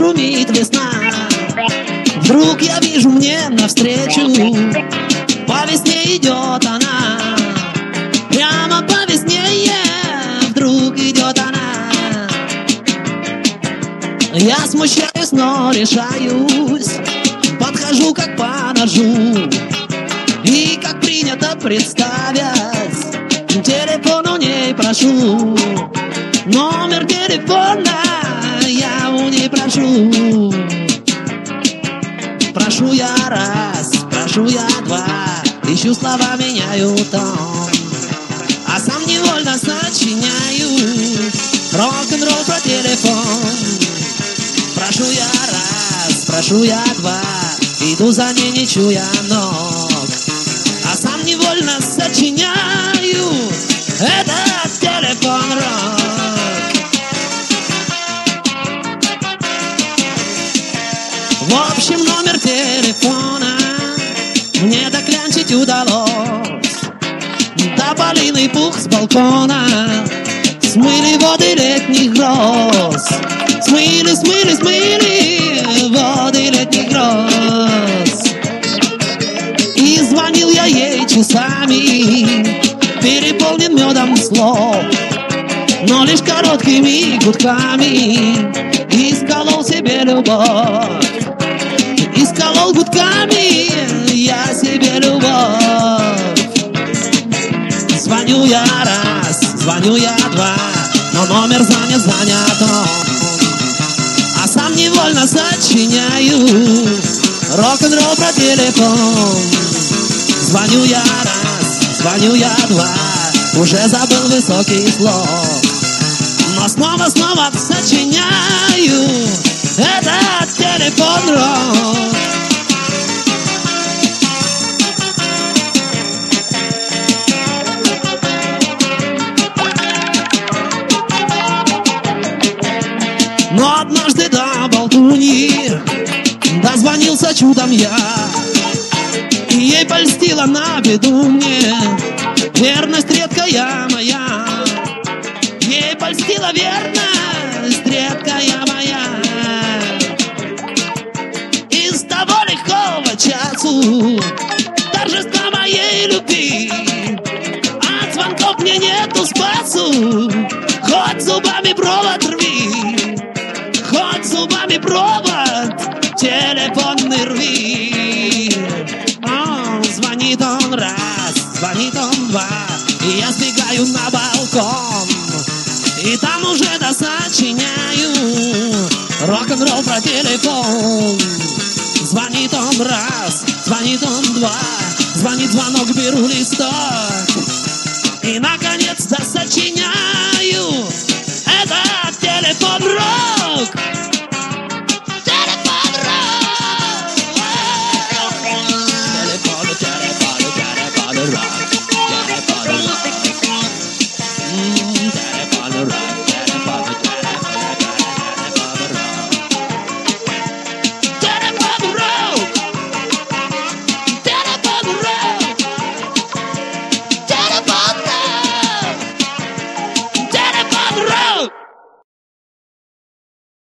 шумит весна. Вдруг я вижу мне навстречу, по весне идет она. Прямо по весне вдруг идет она. Я смущаюсь, но решаюсь, подхожу как по ножу. И как принято представить, телефон у ней прошу. Номер телефона я у ней прошу. Прошу я раз, прошу я два, ищу слова, меняю тон, а сам невольно сочиняю рок-н-ролл про телефон. Прошу я раз, прошу я два, иду за ней, не чуя ног, а сам невольно сочиняю этот телефон-рок. В общем, номер телефона мне доклянчить удалось. Тополиный пух с балкона смыли воды летних гроз. Смыли, смыли, смыли воды летних гроз. И звонил я ей часами, переполнен медом слов, но лишь короткими гудками исколол себе любовь. Исколол гудками я себе любовь. Звоню я раз, звоню я два, но номер занят он, а сам невольно сочиняю рок-н-ролл про телефон. Звоню я раз, звоню я два, уже забыл высокий слог, но снова сочиняю этот телефон-рок. Но однажды до болтуньи дозвонился чудом я, и ей польстила на беду мне верность редкая моя. Ей польстила верность редкая моя. Из того легкого часу торжества моей любви от звонков мне нету спасу. Хоть зубами провод рви, хоть зубами провод телефонный рви. Звонит он раз, звонит он два, и я сбегаю на балкон, и там уже досочиняю рок-н-ролл про телефон. Звонит он раз, звонит он два, звонит звонок, беру листок, и наконец досочиняю этот телефон-рок.